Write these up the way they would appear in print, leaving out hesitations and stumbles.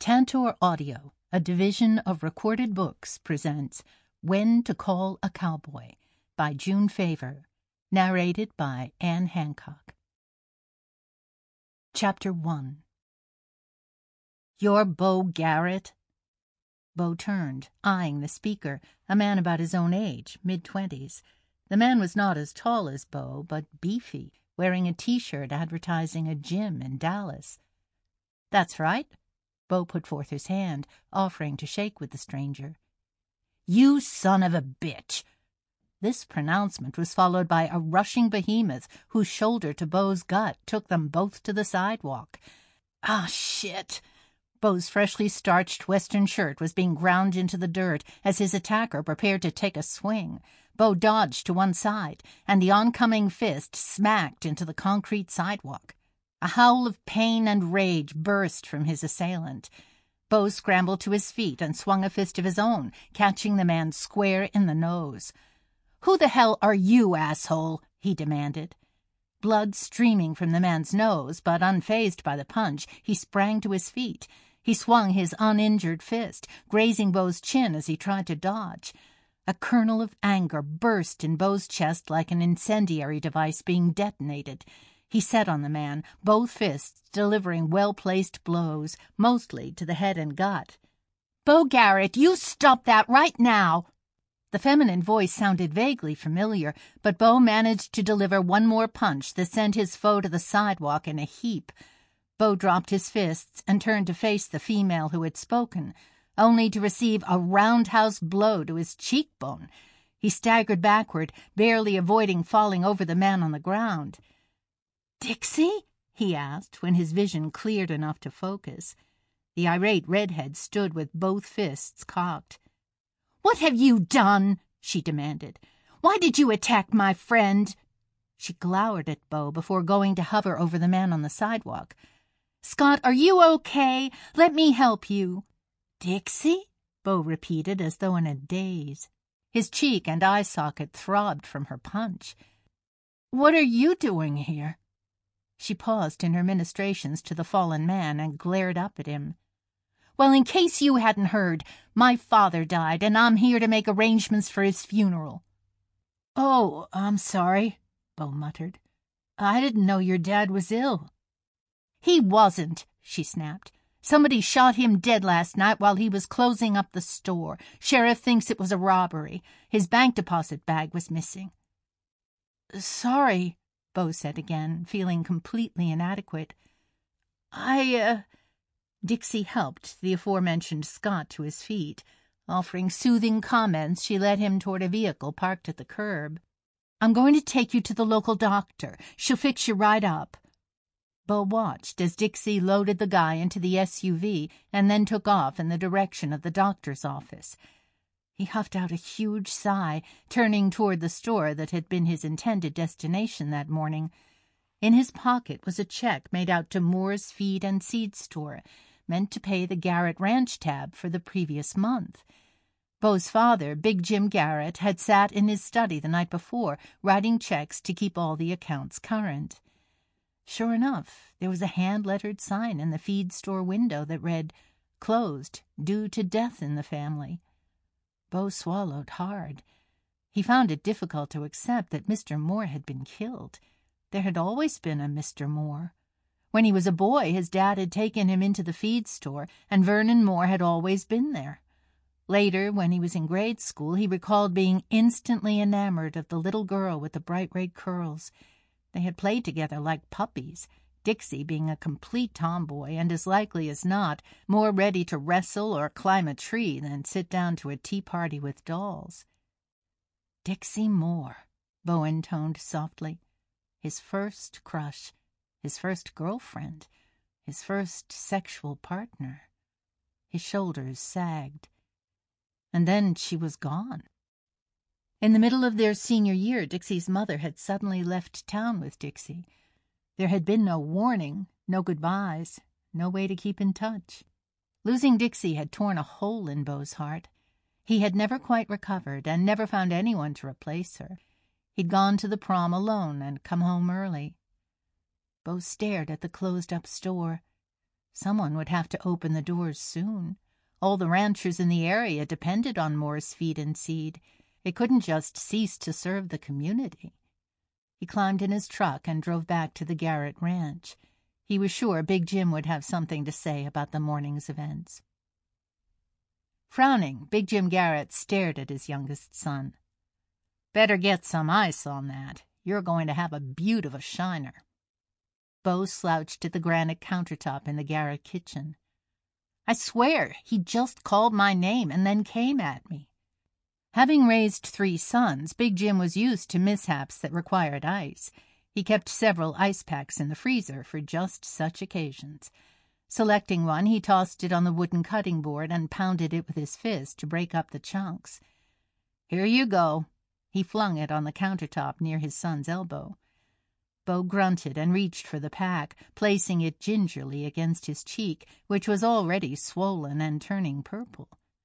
Tantor Audio, a division of Recorded Books, presents When to Call a Cowboy by June Favor, narrated by Anne Hancock. Chapter 1. "You're Bo Garrett?" Bo turned, eyeing the speaker, a man about his own age, mid-20s. The man was not as tall as Bo, but beefy, wearing a T-shirt advertising a gym in Dallas. "That's right." Bo put forth his hand, offering to shake with the stranger. "You son of a bitch!" This pronouncement was followed by a rushing behemoth whose shoulder to Bo's gut took them both to the sidewalk. "Ah, shit!" Bo's freshly starched western shirt was being ground into the dirt as his attacker prepared to take a swing. Bo dodged to one side, and the oncoming fist smacked into the concrete sidewalk. A howl of pain and rage burst from his assailant. Bo scrambled to his feet and swung a fist of his own, catching the man square in the nose. "Who the hell are you, asshole?" he demanded. Blood streaming from the man's nose, but unfazed by the punch, he sprang to his feet. He swung his uninjured fist, grazing Bo's chin as he tried to dodge. A kernel of anger burst in Bo's chest like an incendiary device being detonated. He set on the man, both fists delivering well-placed blows, mostly to the head and gut. "Bo Garrett, you stop that right now!" The feminine voice sounded vaguely familiar, but Bo managed to deliver one more punch that sent his foe to the sidewalk in a heap. Bo dropped his fists and turned to face the female who had spoken, only to receive a roundhouse blow to his cheekbone. He staggered backward, barely avoiding falling over the man on the ground. "Dixie?" he asked, when his vision cleared enough to focus. The irate redhead stood with both fists cocked. "What have you done?" she demanded. "Why did you attack my friend?" She glowered at Bo before going to hover over the man on the sidewalk. "Scott, are you okay? Let me help you." "Dixie?" Bo repeated as though in a daze. His cheek and eye socket throbbed from her punch. "What are you doing here?" She paused in her ministrations to the fallen man and glared up at him. "Well, in case you hadn't heard, my father died, and I'm here to make arrangements for his funeral." "Oh, I'm sorry," Bo muttered. "I didn't know your dad was ill." "He wasn't," she snapped. "Somebody shot him dead last night while he was closing up the store. Sheriff thinks it was a robbery. His bank deposit bag was missing." "Sorry," Bo said again, feeling completely inadequate. Dixie helped the aforementioned Scott to his feet. Offering soothing comments, she led him toward a vehicle parked at the curb. "I'm going to take you to the local doctor. She'll fix you right up." Bo watched as Dixie loaded the guy into the SUV and then took off in the direction of the doctor's office. He huffed out a huge sigh, turning toward the store that had been his intended destination that morning. In his pocket was a check made out to Moore's Feed and Seed Store, meant to pay the Garrett Ranch tab for the previous month. Bo's father, Big Jim Garrett, had sat in his study the night before, writing checks to keep all the accounts current. Sure enough, there was a hand-lettered sign in the feed store window that read, "Closed, due to death in the family." Bo swallowed hard. He found it difficult to accept that Mr. Moore had been killed. There had always been a Mr. Moore. When he was a boy, his dad had taken him into the feed store, and Vernon Moore had always been there. Later, when he was in grade school, he recalled being instantly enamored of the little girl with the bright red curls. They had played together like puppies, Dixie being a complete tomboy and as likely as not more ready to wrestle or climb a tree than sit down to a tea party with dolls. "Dixie Moore," Bo intoned softly. His first crush, his first girlfriend, his first sexual partner. His shoulders sagged. And then she was gone. In the middle of their senior year, Dixie's mother had suddenly left town with Dixie. There had been no warning, no goodbyes, no way to keep in touch. Losing Dixie had torn a hole in Bo's heart. He had never quite recovered and never found anyone to replace her. He'd gone to the prom alone and come home early. Bo stared at the closed-up store. Someone would have to open the doors soon. All the ranchers in the area depended on Moore's feed and seed. It couldn't just cease to serve the community. He climbed in his truck and drove back to the Garrett ranch. He was sure Big Jim would have something to say about the morning's events. Frowning, Big Jim Garrett stared at his youngest son. "Better get some ice on that. You're going to have a beaut of a shiner." Bo slouched at the granite countertop in the Garrett kitchen. "I swear, he just called my name and then came at me." Having raised 3 sons, Big Jim was used to mishaps that required ice. He kept several ice packs in the freezer for just such occasions. Selecting one, he tossed it on the wooden cutting board and pounded it with his fist to break up the chunks. "Here you go." He flung it on the countertop near his son's elbow. Bo grunted and reached for the pack, placing it gingerly against his cheek, which was already swollen and turning purple.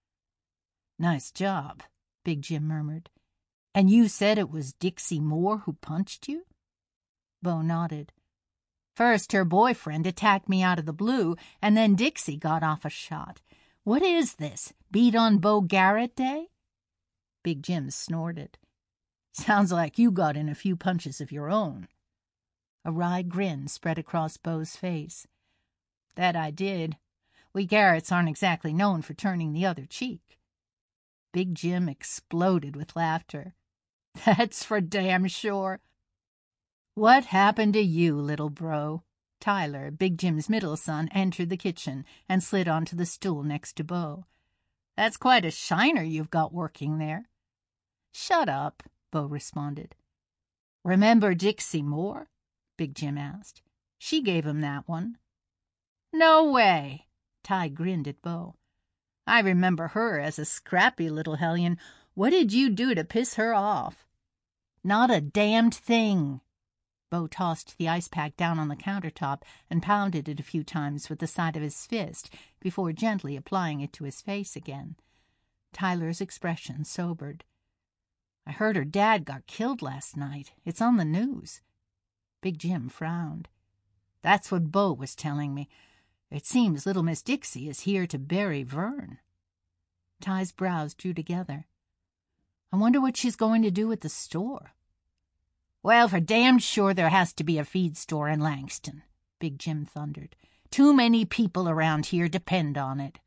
"Nice job," Big Jim murmured. "And you said it was Dixie Moore who punched you?" Bo nodded. "First, her boyfriend attacked me out of the blue, and then Dixie got off a shot. What is this, Beat on Bo Garrett Day?" Big Jim snorted. "Sounds like you got in a few punches of your own." A wry grin spread across Bo's face. "That I did. We Garretts aren't exactly known for turning the other cheek." Big Jim exploded with laughter. "That's for damn sure." "What happened to you, little bro?" Tyler, Big Jim's middle son, entered the kitchen and slid onto the stool next to Bo. "That's quite a shiner you've got working there." "Shut up," Bo responded. "Remember Dixie Moore?" Big Jim asked. "She gave him that one." "No way!" Ty grinned at Bo. "I remember her as a scrappy little hellion. What did you do to piss her off?" "Not a damned thing." Bo tossed the ice pack down on the countertop and pounded it a few times with the side of his fist before gently applying it to his face again. Tyler's expression sobered. "I heard her dad got killed last night. It's on the news." Big Jim frowned. "That's what Bo was telling me. It seems little Miss Dixie is here to bury Vern." Ty's brows drew together. "I wonder what she's going to do at the store." "Well, for damn sure there has to be a feed store in Langston," Big Jim thundered. "Too many people around here depend on it."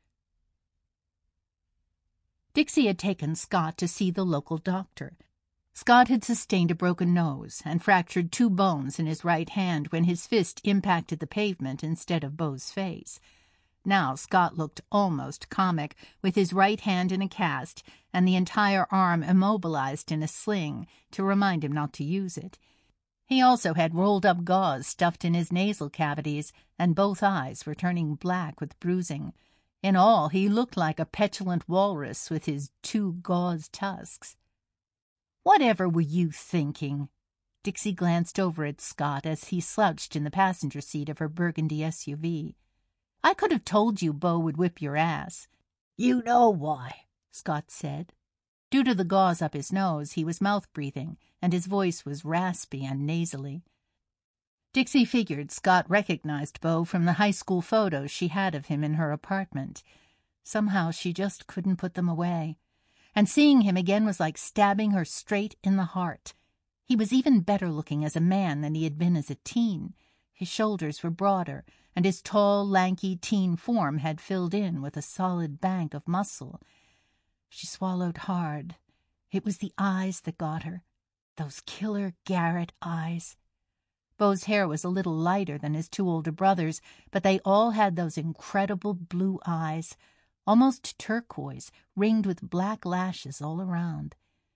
Dixie had taken Scott to see the local doctor. Scott had sustained a broken nose and fractured 2 bones in his right hand when his fist impacted the pavement instead of Bo's face. Now Scott looked almost comic, with his right hand in a cast and the entire arm immobilized in a sling to remind him not to use it. He also had rolled-up gauze stuffed in his nasal cavities, and both eyes were turning black with bruising. In all, he looked like a petulant walrus with his 2 gauze tusks. "Whatever were you thinking?" Dixie glanced over at Scott as he slouched in the passenger seat of her burgundy SUV. "I could have told you Bo would whip your ass." "You know why," Scott said. Due to the gauze up his nose, he was mouth-breathing, and his voice was raspy and nasally. Dixie figured Scott recognized Bo from the high school photos she had of him in her apartment. Somehow she just couldn't put them away. And seeing him again was like stabbing her straight in the heart. He was even better looking as a man than he had been as a teen. His shoulders were broader, and his tall, lanky teen form had filled in with a solid bank of muscle. She swallowed hard. It was the eyes that got her. Those killer Garrett eyes. Bo's hair was a little lighter than his 2 older brothers, but they all had those incredible blue eyes, almost turquoise, ringed with black lashes all around.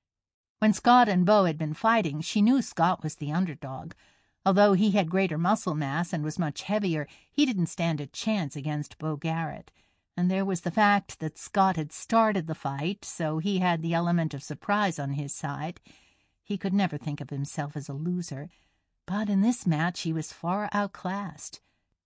When Scott and Bo had been fighting, she knew Scott was the underdog. Although he had greater muscle mass and was much heavier, he didn't stand a chance against Bo Garrett. And there was the fact that Scott had started the fight, so he had the element of surprise on his side. He could never think of himself as a loser, but in this match he was far outclassed.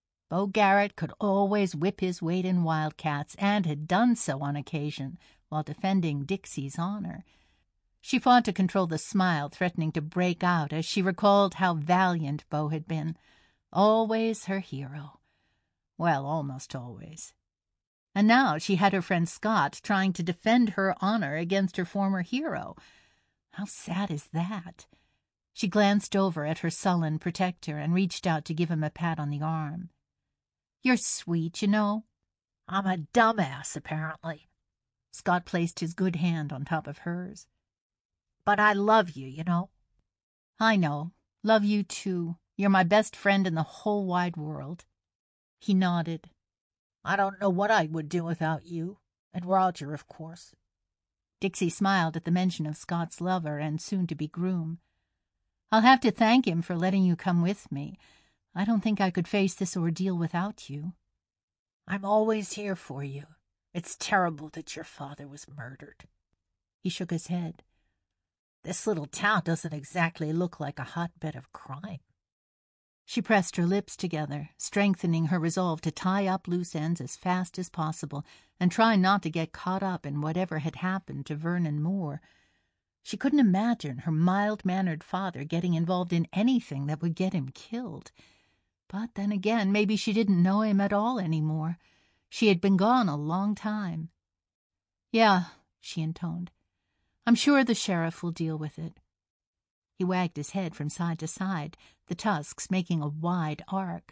Bo Garrett could always whip his weight in wildcats, and had done so on occasion while defending Dixie's honor. She fought to control the smile threatening to break out as she recalled how valiant Bo had been. Always her hero. Well, almost always. And now she had her friend Scott trying to defend her honor against her former hero. How sad is that? She glanced over at her sullen protector and reached out to give him a pat on the arm. You're sweet, you know. I'm a dumbass, apparently. Scott placed his good hand on top of hers. But I love you, you know. I know. Love you, too. You're my best friend in the whole wide world. He nodded. I don't know what I would do without you. And Roger, of course. Dixie smiled at the mention of Scott's lover and soon-to-be groom. I'll have to thank him for letting you come with me. I don't think I could face this ordeal without you. I'm always here for you. It's terrible that your father was murdered. He shook his head. This little town doesn't exactly look like a hotbed of crime. She pressed her lips together, strengthening her resolve to tie up loose ends as fast as possible and try not to get caught up in whatever had happened to Vernon Moore. She couldn't imagine her mild-mannered father getting involved in anything that would get him killed. But then again, maybe she didn't know him at all anymore. She had been gone a long time. Yeah, she intoned. I'm sure the sheriff will deal with it. He wagged his head from side to side, the tusks making a wide arc.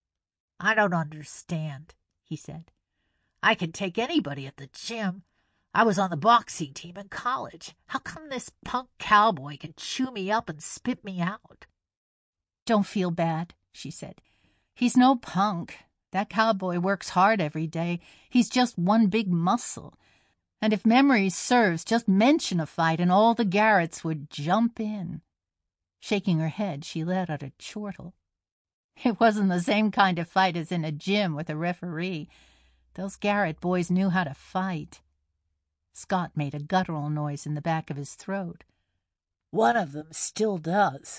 I don't understand, he said. I can take anybody at the gym. I was on the boxing team in college. How come this punk cowboy can chew me up and spit me out? Don't feel bad, she said. He's no punk. That cowboy works hard every day. He's just one big muscle. And if memory serves, just mention a fight and all the Garretts would jump in. Shaking her head, she let out a chortle. It wasn't the same kind of fight as in a gym with a referee. Those Garrett boys knew how to fight. Scott made a guttural noise in the back of his throat. One of them still does.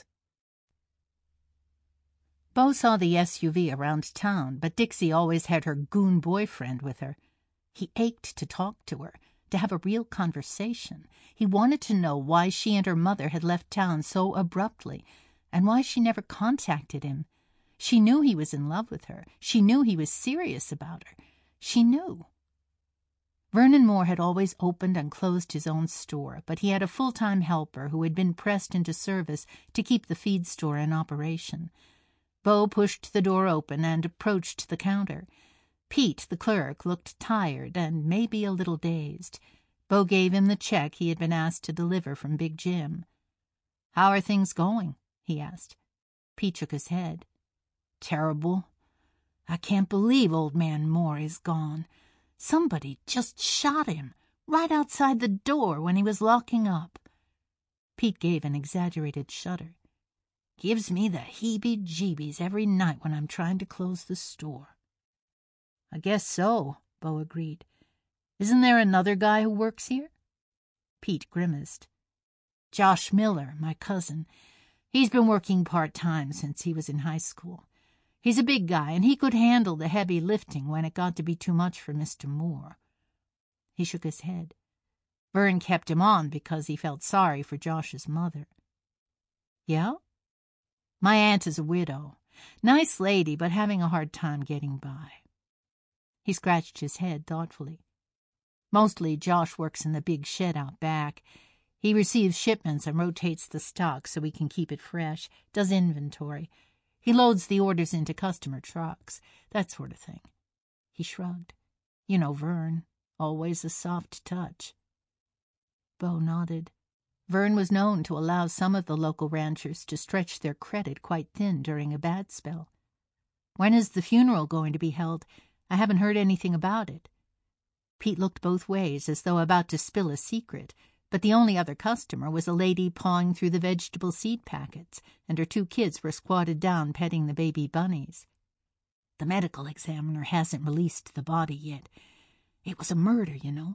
Bo saw the SUV around town, but Dixie always had her goon boyfriend with her. He ached to talk to her, to have a real conversation. He wanted to know why she and her mother had left town so abruptly, and why she never contacted him. She knew he was in love with her. She knew he was serious about her. She knew. Vernon Moore had always opened and closed his own store, but he had a full-time helper who had been pressed into service to keep the feed store in operation. Bo pushed the door open and approached the counter. Pete, the clerk, looked tired and maybe a little dazed. Bo gave him the check he had been asked to deliver from Big Jim. How are things going? He asked. Pete shook his head. Terrible. I can't believe old man Moore is gone. Somebody just shot him right outside the door when he was locking up. Pete gave an exaggerated shudder. Gives me the heebie-jeebies every night when I'm trying to close the store. I guess so, Bo agreed. Isn't there another guy who works here? Pete grimaced. Josh Miller, my cousin. He's been working part-time since he was in high school. He's a big guy, and he could handle the heavy lifting when it got to be too much for Mr. Moore. He shook his head. Vern kept him on because he felt sorry for Josh's mother. Yeah? My aunt is a widow. Nice lady, but having a hard time getting by. He scratched his head thoughtfully. Mostly Josh works in the big shed out back. He receives shipments and rotates the stock so he can keep it fresh, does inventory. He loads the orders into customer trucks, that sort of thing. He shrugged. You know Vern, always a soft touch. Bo nodded. Vern was known to allow some of the local ranchers to stretch their credit quite thin during a bad spell. When is the funeral going to be held? I haven't heard anything about it. Pete looked both ways as though about to spill a secret, but the only other customer was a lady pawing through the vegetable seed packets, and her 2 kids were squatted down petting the baby bunnies. The medical examiner hasn't released the body yet. It was a murder, you know.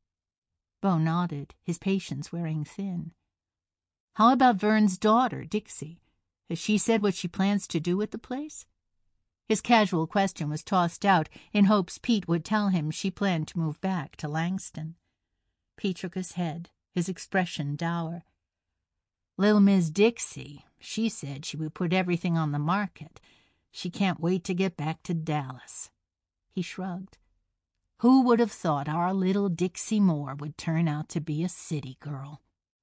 Bo nodded, his patience wearing thin. How about Vern's daughter, Dixie? Has she said what she plans to do with the place? His casual question was tossed out in hopes Pete would tell him she planned to move back to Langston. Pete shook his head, his expression dour. Little Miss Dixie, she said she would put everything on the market. She can't wait to get back to Dallas. He shrugged. Who would have thought our little Dixie Moore would turn out to be a city girl?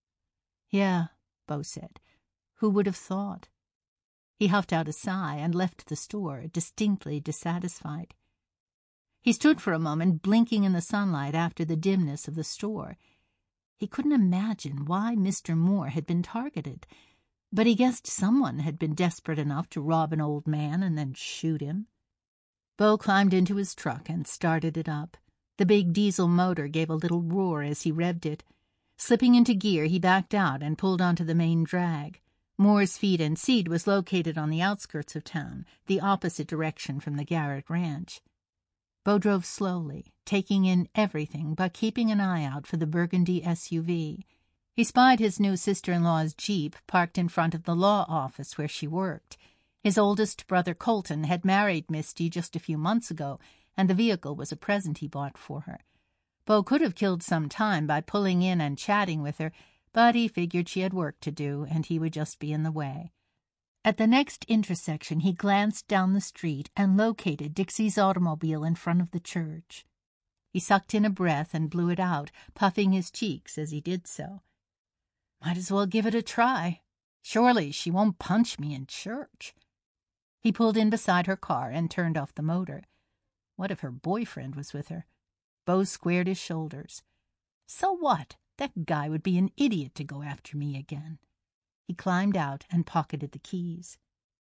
Yeah, Bo said. Who would have thought? He huffed out a sigh and left the store, distinctly dissatisfied. He stood for a moment blinking in the sunlight after the dimness of the store. He couldn't imagine why Mr. Moore had been targeted, but he guessed someone had been desperate enough to rob an old man and then shoot him. Bo climbed into his truck and started it up. The big diesel motor gave a little roar as he revved it. Slipping into gear, he backed out and pulled onto the main drag. Moore's Feed and Seed was located on the outskirts of town, the opposite direction from the Garrett Ranch. Bo drove slowly, taking in everything but keeping an eye out for the burgundy SUV. He spied his new sister-in-law's Jeep parked in front of the law office where she worked. His oldest brother Colton had married Misty just a few months ago, and the vehicle was a present he bought for her. Bo could have killed some time by pulling in and chatting with her, but he figured she had work to do, and he would just be in the way. At the next intersection, he glanced down the street and located Dixie's automobile in front of the church. He sucked in a breath and blew it out, puffing his cheeks as he did so. Might as well give it a try. Surely she won't punch me in church. He pulled in beside her car and turned off the motor. What if her boyfriend was with her? Bo squared his shoulders. So what? That guy would be an idiot to go after me again. He climbed out and pocketed the keys.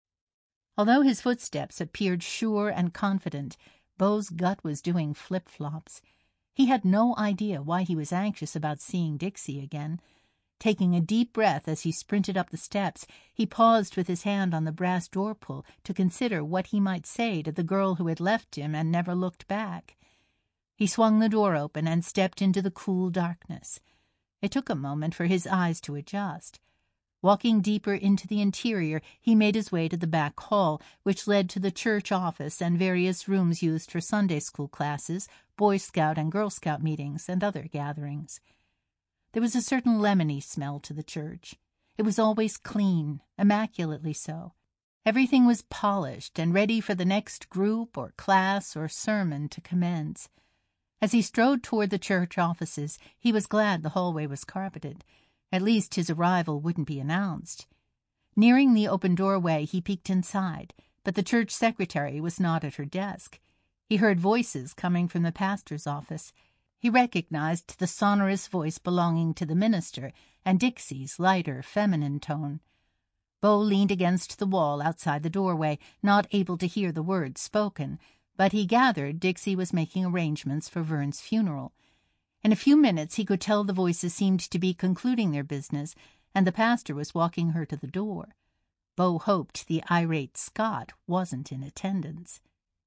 Although his footsteps appeared sure and confident, Bo's gut was doing flip-flops. He had no idea why he was anxious about seeing Dixie again. Taking a deep breath as he sprinted up the steps, he paused with his hand on the brass door pull to consider what he might say to the girl who had left him and never looked back. He swung the door open and stepped into the cool darkness. It took a moment for his eyes to adjust. Walking deeper into the interior, he made his way to the back hall, which led to the church office and various rooms used for Sunday school classes, Boy Scout and Girl Scout meetings, and other gatherings. There was a certain lemony smell to the church. It was always clean, immaculately so. Everything was polished and ready for the next group or class or sermon to commence. As he strode toward the church offices, he was glad the hallway was carpeted. At least his arrival wouldn't be announced. Nearing the open doorway, he peeked inside, but the church secretary was not at her desk. He heard voices coming from the pastor's office. He recognized the sonorous voice belonging to the minister and Dixie's lighter, feminine tone. Bo leaned against the wall outside the doorway, not able to hear the words spoken, but he gathered Dixie was making arrangements for Vern's funeral. In a few minutes he could tell the voices seemed to be concluding their business, and the pastor was walking her to the door. Bo hoped the irate Scott wasn't in attendance.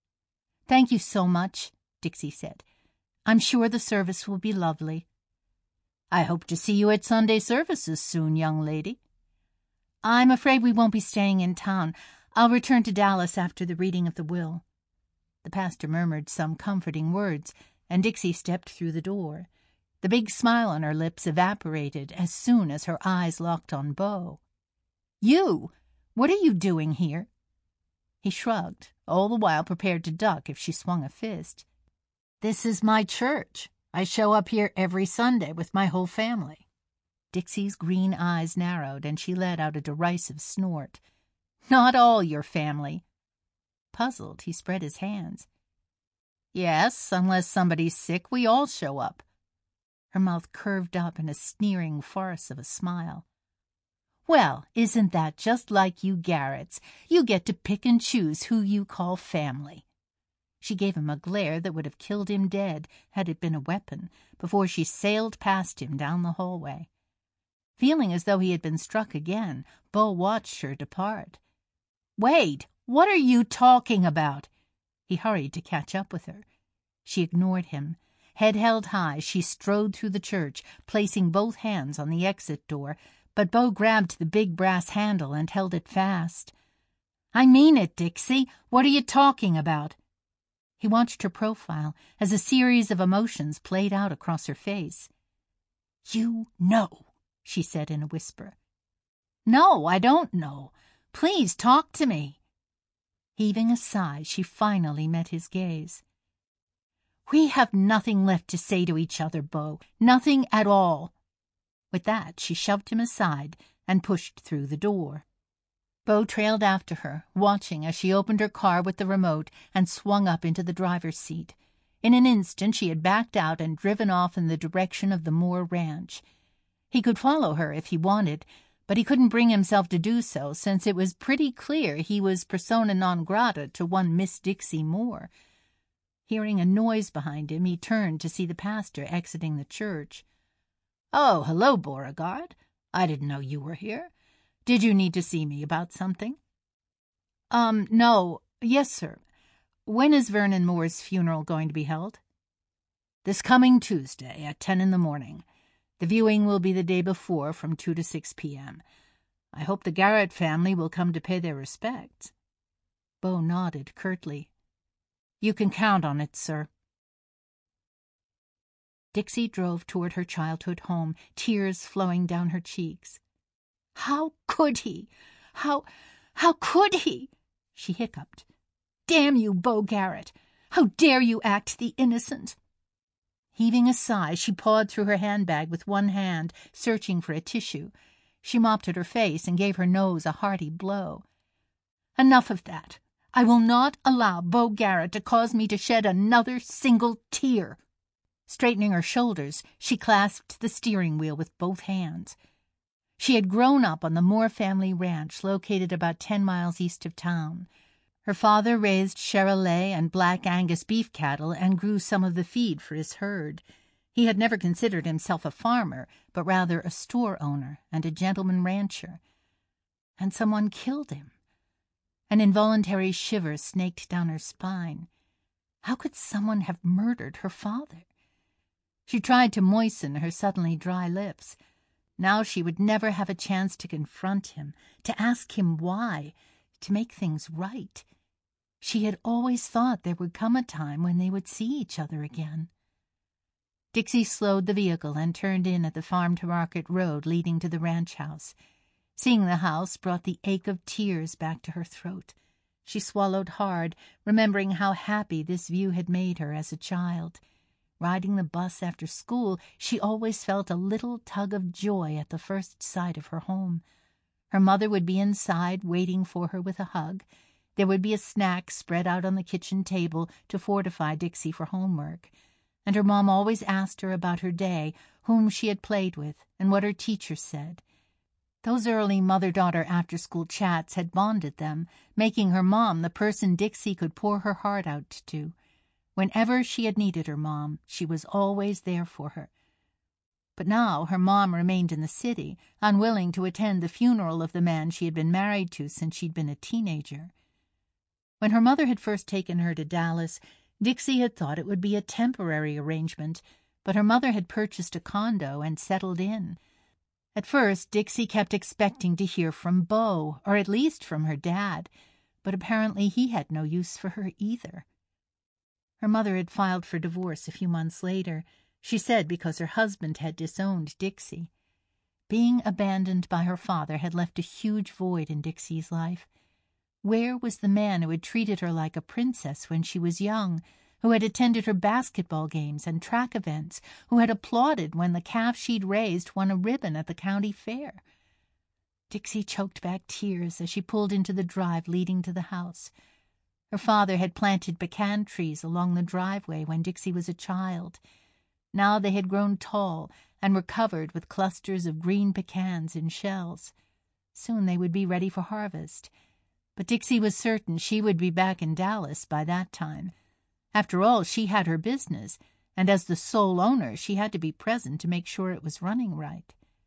"Thank you so much," Dixie said. "I'm sure the service will be lovely." "I hope to see you at Sunday services soon, young lady." "I'm afraid we won't be staying in town. I'll return to Dallas after the reading of the will." The pastor murmured some comforting words, and Dixie stepped through the door. The big smile on her lips evaporated as soon as her eyes locked on Bo. "You? What are you doing here?" He shrugged, all the while prepared to duck if she swung a fist. "This is my church. I show up here every Sunday with my whole family." Dixie's green eyes narrowed, and she let out a derisive snort. "Not all your family." Puzzled, he spread his hands. "Yes, unless somebody's sick, we all show up." Her mouth curved up in a sneering farce of a smile. "Well, isn't that just like you Garretts? You get to pick and choose who you call family." She gave him a glare that would have killed him dead, had it been a weapon, before she sailed past him down the hallway. Feeling as though he had been struck again, Bo watched her depart. "Wait! What are you talking about?" He hurried to catch up with her. She ignored him. Head held high, she strode through the church, placing both hands on the exit door, but Bo grabbed the big brass handle and held it fast. "I mean it, Dixie. What are you talking about?" He watched her profile as a series of emotions played out across her face. "You know," she said in a whisper. "No, I don't know. Please talk to me." Heaving a sigh, she finally met his gaze. We have nothing left to say to each other, Bo. Nothing at all." With that, she shoved him aside and pushed through the door. Bo trailed after her, watching as she opened her car with the remote and swung up into the driver's seat. In an instant she had backed out and driven off in the direction of the Moore ranch. He could follow her if he wanted, but he couldn't bring himself to do so, since it was pretty clear he was persona non grata to one Miss Dixie Moore. Hearing a noise behind him, he turned to see the pastor exiting the church. "Oh, hello, Beauregard. I didn't know you were here. Did you need to see me about something?" No. Yes, sir. When is Vernon Moore's funeral going to be held?" "This coming Tuesday at 10 in the morning. The viewing will be the day before from 2 to 6 p.m. I hope the Garrett family will come to pay their respects." Bo nodded curtly. "You can count on it, sir." Dixie drove toward her childhood home, tears flowing down her cheeks. "How could he? How could he?" she hiccuped. "Damn you, Bo Garrett! How dare you act the innocent?" Heaving a sigh, she pawed through her handbag with one hand, searching for a tissue. She mopped at her face and gave her nose a hearty blow. "Enough of that. I will not allow Bo Garrett to cause me to shed another single tear." Straightening her shoulders, she clasped the steering wheel with both hands. She had grown up on the Moore family ranch, located about 10 miles east of town. Her father raised Charolais and Black Angus beef cattle and grew some of the feed for his herd. He had never considered himself a farmer, but rather a store owner and a gentleman rancher. And someone killed him. An involuntary shiver snaked down her spine. How could someone have murdered her father? She tried to moisten her suddenly dry lips. Now she would never have a chance to confront him, to ask him why, to make things right. She had always thought there would come a time when they would see each other again. Dixie slowed the vehicle and turned in at the farm-to-market road leading to the ranch house. Seeing the house brought the ache of tears back to her throat. She swallowed hard, remembering how happy this view had made her as a child. Riding the bus after school, she always felt a little tug of joy at the first sight of her home. Her mother would be inside waiting for her with a hug. There would be a snack spread out on the kitchen table to fortify Dixie for homework. And her mom always asked her about her day, whom she had played with, and what her teacher said. Those early mother-daughter after-school chats had bonded them, making her mom the person Dixie could pour her heart out to. Whenever she had needed her mom, she was always there for her. But now her mom remained in the city, unwilling to attend the funeral of the man she had been married to since she'd been a teenager. When her mother had first taken her to Dallas, Dixie had thought it would be a temporary arrangement, but her mother had purchased a condo and settled in. At first, Dixie kept expecting to hear from Bo, or at least from her dad, but apparently he had no use for her either. Her mother had filed for divorce a few months later, she said because her husband had disowned Dixie. Being abandoned by her father had left a huge void in Dixie's life. Where was the man who had treated her like a princess when she was young, who had attended her basketball games and track events, who had applauded when the calf she'd raised won a ribbon at the county fair? Dixie choked back tears as she pulled into the drive leading to the house. Her father had planted pecan trees along the driveway when Dixie was a child. Now they had grown tall and were covered with clusters of green pecans in shells. Soon they would be ready for harvest. But Dixie was certain she would be back in Dallas by that time. After all, she had her business, and as the sole owner, she had to be present to make sure it was running right.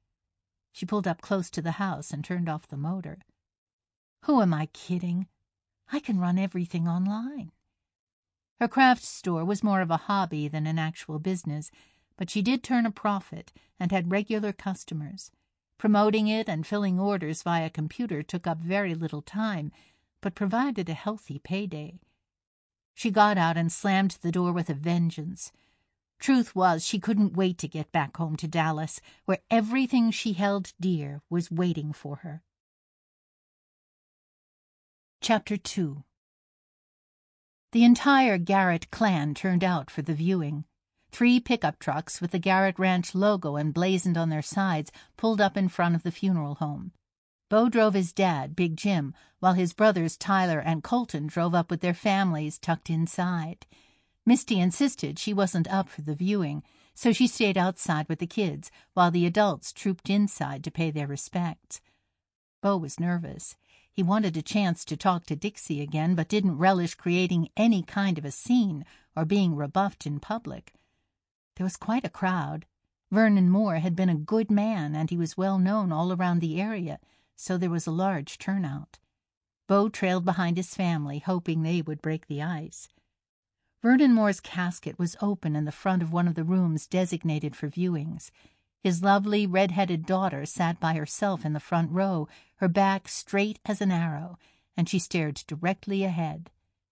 She pulled up close to the house and turned off the motor. Who am I kidding? I can run everything online. Her craft store was more of a hobby than an actual business, but she did turn a profit and had regular customers. Promoting it and filling orders via computer took up very little time, but provided a healthy payday. She got out and slammed the door with a vengeance. Truth was, she couldn't wait to get back home to Dallas, where everything she held dear was waiting for her. Chapter 2 The entire Garrett clan turned out for the viewing. 3 pickup trucks with the Garrett Ranch logo emblazoned on their sides pulled up in front of the funeral home. Bo drove his dad, Big Jim, while his brothers Tyler and Colton drove up with their families tucked inside. Misty insisted she wasn't up for the viewing, so she stayed outside with the kids while the adults trooped inside to pay their respects. Bo was nervous. He wanted a chance to talk to Dixie again, but didn't relish creating any kind of a scene or being rebuffed in public. There was quite a crowd. Vernon Moore had been a good man, and he was well known all around the area, so there was a large turnout. Bo trailed behind his family, hoping they would break the ice. Vernon Moore's casket was open in the front of one of the rooms designated for viewings. His lovely, red-headed daughter sat by herself in the front row, her back straight as an arrow, and she stared directly ahead.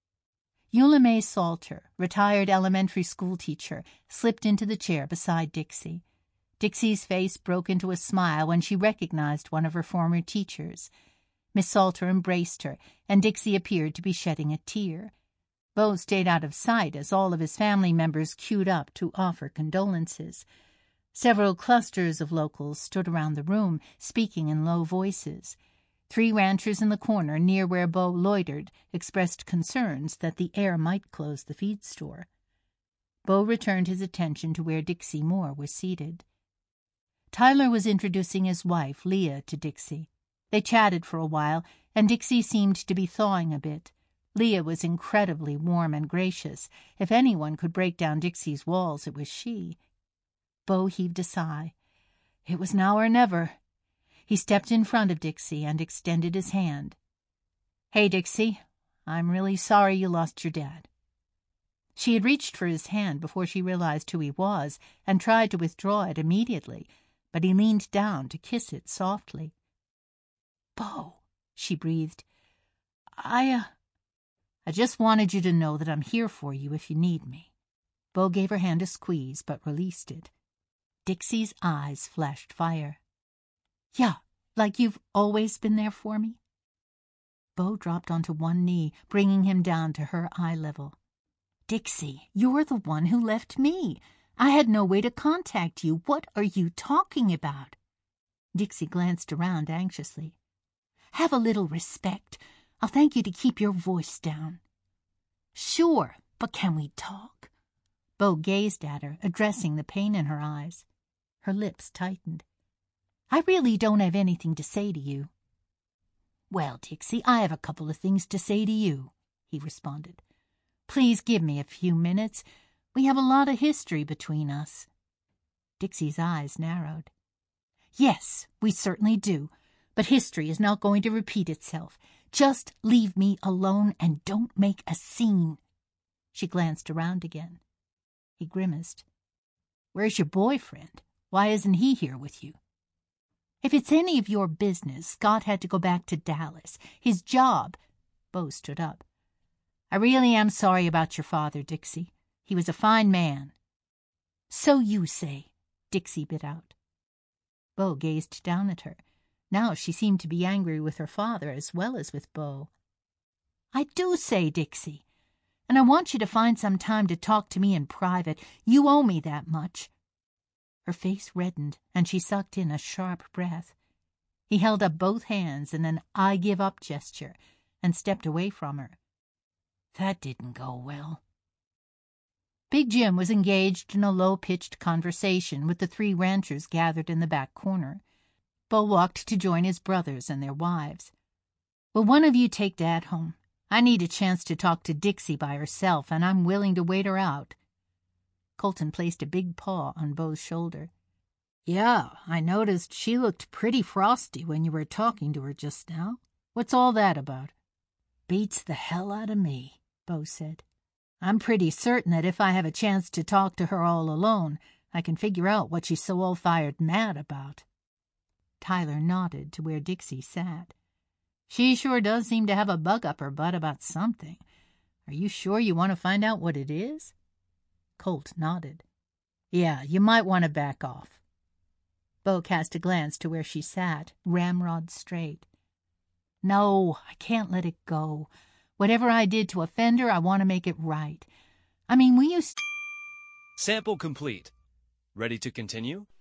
Eula May Salter, retired elementary school teacher, slipped into the chair beside Dixie. Dixie's face broke into a smile when she recognized one of her former teachers. Miss Salter embraced her, and Dixie appeared to be shedding a tear. Bo stayed out of sight as all of his family members queued up to offer condolences. Several clusters of locals stood around the room, speaking in low voices. 3 ranchers in the corner near where Bo loitered expressed concerns that the air might close the feed store. Bo returned his attention to where Dixie Moore was seated. Tyler was introducing his wife, Leah, to Dixie. They chatted for a while, and Dixie seemed to be thawing a bit. Leah was incredibly warm and gracious. If anyone could break down Dixie's walls, it was she. Bo heaved a sigh. It was now or never. He stepped in front of Dixie and extended his hand. "Hey, Dixie, I'm really sorry you lost your dad." She had reached for his hand before she realized who he was and tried to withdraw it immediately, but he leaned down to kiss it softly. "Bo," she breathed, I just wanted you to know that I'm here for you if you need me." Bo gave her hand a squeeze, but released it. Dixie's eyes flashed fire. "Yeah, like you've always been there for me?" Bo dropped onto one knee, bringing him down to her eye level. "Dixie, you're the one who left me. I had no way to contact you. What are you talking about?" Dixie glanced around anxiously. "Have a little respect. I'll thank you to keep your voice down." "Sure, but can we talk?" Bo gazed at her, addressing the pain in her eyes. Her lips tightened. "I really don't have anything to say to you." "Well, Dixie, I have a couple of things to say to you," he responded. "Please give me a few minutes. We have a lot of history between us." Dixie's eyes narrowed. "Yes, we certainly do, but history is not going to repeat itself. Just leave me alone and don't make a scene." She glanced around again. He grimaced. "Where's your boyfriend? Why isn't he here with you?" "If it's any of your business, Scott had to go back to Dallas. His job—" Bo stood up. "I really am sorry about your father, Dixie. He was a fine man." "So you say," Dixie bit out. Bo gazed down at her. Now she seemed to be angry with her father as well as with Bo. "I do say, Dixie. And I want you to find some time to talk to me in private. You owe me that much." Her face reddened, and she sucked in a sharp breath. He held up both hands in an "I give up" gesture and stepped away from her. That didn't go well. Big Jim was engaged in a low-pitched conversation with the 3 ranchers gathered in the back corner. Bo walked to join his brothers and their wives. "Will one of you take Dad home? I need a chance to talk to Dixie by herself, and I'm willing to wait her out." Colton placed a big paw on Bo's shoulder. "Yeah, I noticed she looked pretty frosty when you were talking to her just now. What's all that about?" "Beats the hell out of me," Bo said. "I'm pretty certain that if I have a chance to talk to her all alone, I can figure out what she's so all-fired mad about." Tyler nodded to where Dixie sat. "She sure does seem to have a bug up her butt about something. Are you sure you want to find out what it is?" Colt nodded. "Yeah, you might want to back off." Bo cast a glance to where she sat, ramrod straight. "No, I can't let it go. Whatever I did to offend her, I want to make it right. I mean, we used to... Sample complete. Ready to continue?